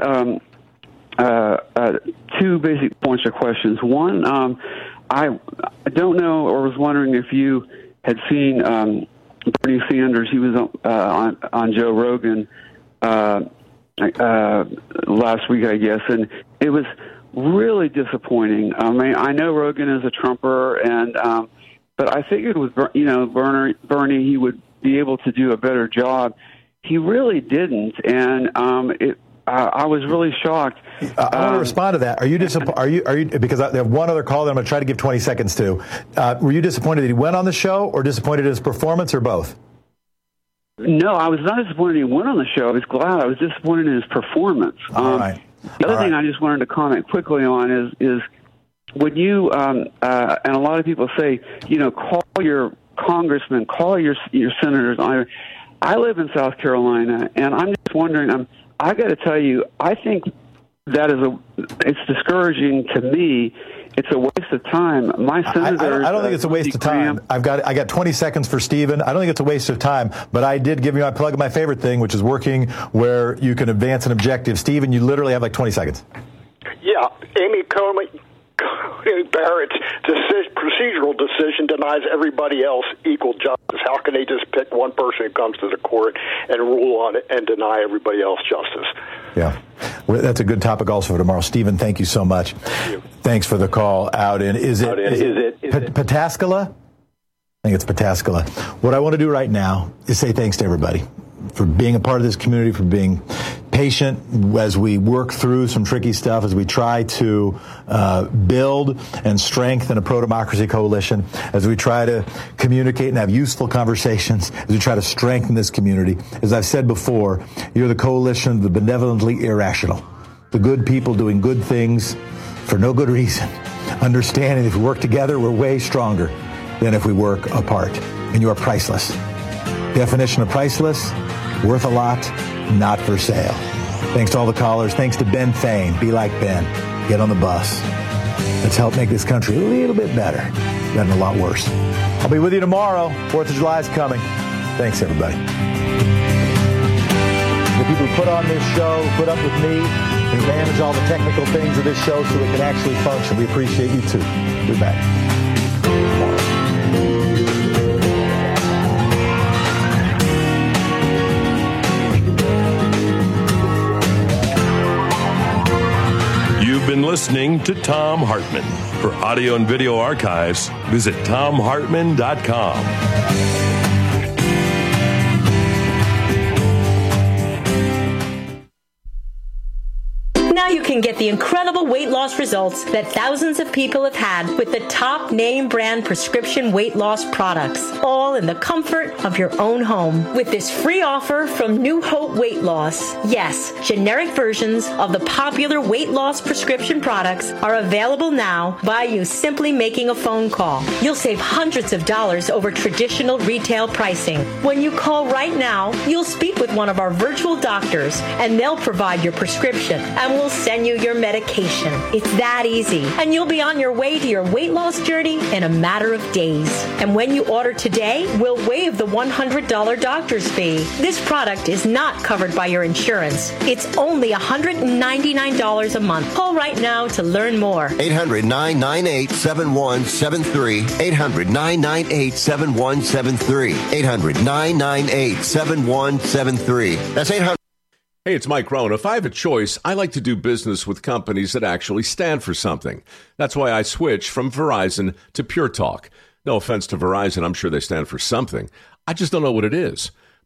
had two basic points of questions. One, I don't know, or was wondering if you had seen Bernie Sanders. He was on Joe Rogan last week, I guess, and it was really disappointing. I mean, I know Rogan is a Trumper, and but I figured with Bernie, he would be able to do a better job. He really didn't, and I was really shocked. I want to respond to that. Are you disappointed? Because I have one other call that I'm going to try to give 20 seconds to. Were you disappointed that he went on the show, or disappointed in his performance, or both? No, I was not disappointed he went on the show. I was glad. I was disappointed in his performance. All right. The other thing I just wanted to comment quickly on is when you and a lot of people say, call your congressman, call your senators. I live in South Carolina, and I'm just wondering. I got to tell you, I think that it's discouraging to me. It's a waste of time. My senators. I don't think it's a waste of time. I got 20 seconds for Stephen. I don't think it's a waste of time, but I did give you my plug of my favorite thing, which is working where you can advance an objective. Stephen, you literally have like 20 seconds. Yeah, Amy Coney Barrett's procedural decision denies everybody else equal justice. How can they just pick one person who comes to the court and rule on it and deny everybody else justice? Yeah. Well, that's a good topic also for tomorrow. Stephen, thank you so much. Thanks for the call out in. Is it Pataskala? I think it's Pataskala. What I want to do right now is say thanks to everybody for being a part of this community, for being patient as we work through some tricky stuff, as we try to build and strengthen a pro-democracy coalition, as we try to communicate and have useful conversations, as we try to strengthen this community. As I've said before, you're the coalition of the benevolently irrational, the good people doing good things for no good reason, understanding if we work together, we're way stronger than if we work apart. And you are priceless. Definition of priceless, worth a lot, not for sale. Thanks to all the callers. Thanks to Ben Fain. Be like Ben. Get on the bus. Let's help make this country a little bit better. Gotten a lot worse. I'll be with you tomorrow. 4th of July is coming. Thanks, everybody. The people who put on this show, put up with me, who manage all the technical things of this show so it can actually function. We appreciate you, too. Be back. You've been listening to Thom Hartmann. For audio and video archives, visit thomhartmann.com. Now you can get the incredible weight loss results that thousands of people have had with the top name brand prescription weight loss products, all in the comfort of your own home. With this free offer from New Hope Weight Loss. Yes, generic versions of the popular weight loss prescription products are available now by you simply making a phone call. You'll save hundreds of dollars over traditional retail pricing. When you call right now, you'll speak with one of our virtual doctors and they'll provide your prescription and we'll send you your medication. It's that easy. And you'll be on your way to your weight loss journey in a matter of days. And when you order today, we'll waive the $100 doctor's fee. This product is not covered by your insurance. It's only $199 a month. Call right now to learn more. 800-998-7173. 800-998-7173. 800-998-7173. That's 800. Hey, it's Mike Rohn. If I have a choice, I like to do business with companies that actually stand for something. That's why I switched from Verizon to Pure Talk. No offense to Verizon, I'm sure they stand for something. I just don't know what it is.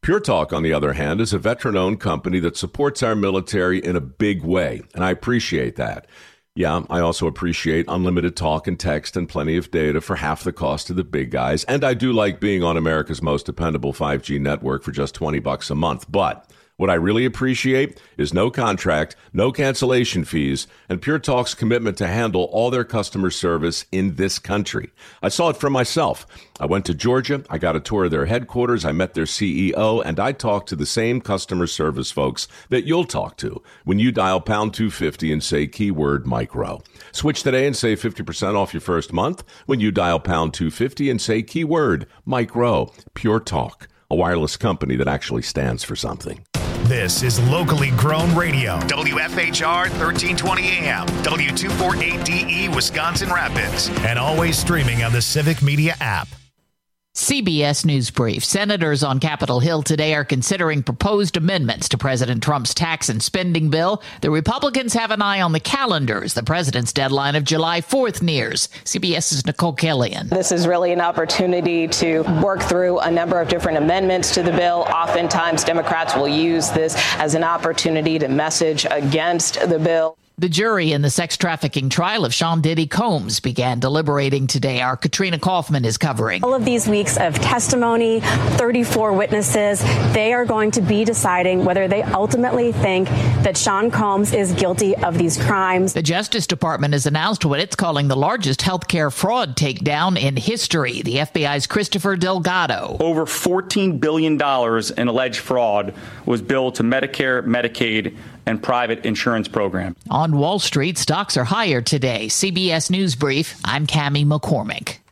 Pure Talk, on the other hand, is a veteran-owned company that supports our military in a big way, and I appreciate that. Yeah, I also appreciate unlimited talk and text and plenty of data for half the cost of the big guys, and I do like being on America's most dependable 5G network for just $20 a month, but what I really appreciate is no contract, no cancellation fees, and Pure Talk's commitment to handle all their customer service in this country. I saw it for myself. I went to Georgia, I got a tour of their headquarters, I met their CEO, and I talked to the same customer service folks that you'll talk to when you dial pound 250 and say keyword micro. Switch today and save 50% off your first month when you dial pound 250 and say keyword micro. Pure Talk, a wireless company that actually stands for something. This is locally grown radio. WFHR 1320 AM, W248DE Wisconsin Rapids, and always streaming on the Civic Media app. CBS News Brief. Senators on Capitol Hill today are considering proposed amendments to President Trump's tax and spending bill. The Republicans have an eye on the calendars. The president's deadline of July 4th nears. CBS's Nicole Killian. This is really an opportunity to work through a number of different amendments to the bill. Oftentimes, Democrats will use this as an opportunity to message against the bill. The jury in the sex trafficking trial of Sean Diddy Combs began deliberating today. Our Katrina Kaufman is covering. All of these weeks of testimony, 34 witnesses, they are going to be deciding whether they ultimately think that Sean Combs is guilty of these crimes. The Justice Department has announced what it's calling the largest healthcare fraud takedown in history. The FBI's Christopher Delgado. Over $14 billion in alleged fraud was billed to Medicare, Medicaid, and private insurance program. On Wall Street, stocks are higher today. CBS News Brief, I'm Cammie McCormick.